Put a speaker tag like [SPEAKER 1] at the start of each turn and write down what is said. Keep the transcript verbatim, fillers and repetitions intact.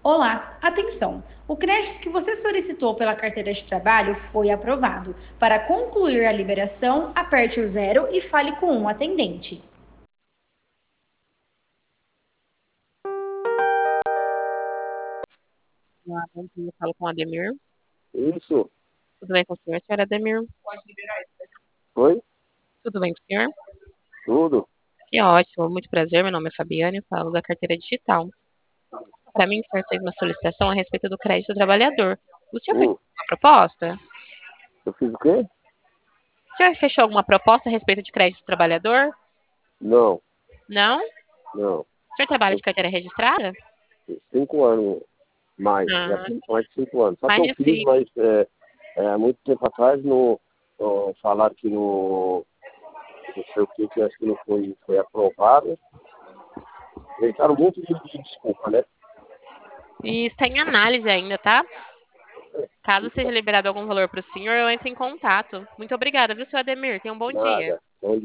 [SPEAKER 1] Olá, atenção! O crédito que você solicitou pela carteira de trabalho foi aprovado. Para concluir a liberação, aperte o zero e fale com um atendente.
[SPEAKER 2] Olá, bom dia. Falo com o Ademir.
[SPEAKER 3] Isso.
[SPEAKER 2] Tudo bem com o senhor, senhor Ademir?
[SPEAKER 3] Oi?
[SPEAKER 2] Tudo bem com o senhor?
[SPEAKER 3] Tudo.
[SPEAKER 2] Que ótimo, muito prazer. Meu nome é Fabiane, eu falo da carteira digital. Para mim, o senhor fez uma solicitação a respeito do crédito trabalhador. O senhor fez
[SPEAKER 3] Hum.
[SPEAKER 2] uma proposta?
[SPEAKER 3] Eu fiz o quê?
[SPEAKER 2] O senhor fechou alguma proposta a respeito de crédito trabalhador?
[SPEAKER 3] Não,
[SPEAKER 2] Não? O
[SPEAKER 3] não.
[SPEAKER 2] senhor trabalha
[SPEAKER 3] Eu
[SPEAKER 2] de carteira registrada?
[SPEAKER 3] fiz cinco anos mais. Já
[SPEAKER 2] Ah,
[SPEAKER 3] tem mais de cinco anos. Só que
[SPEAKER 2] mais
[SPEAKER 3] eu
[SPEAKER 2] de
[SPEAKER 3] fiz,
[SPEAKER 2] cinco.
[SPEAKER 3] mas é, é, há muito tempo atrás no, no, falaram que no. Não sei o que, que eu acho que não foi, foi aprovado. Inventaram muito de, de desculpa, né?
[SPEAKER 2] E está em análise ainda, tá? Caso seja liberado algum valor para o senhor, eu entro em contato. Muito obrigada, viu, senhor Ademir? Tenha um bom dia.
[SPEAKER 3] Nada.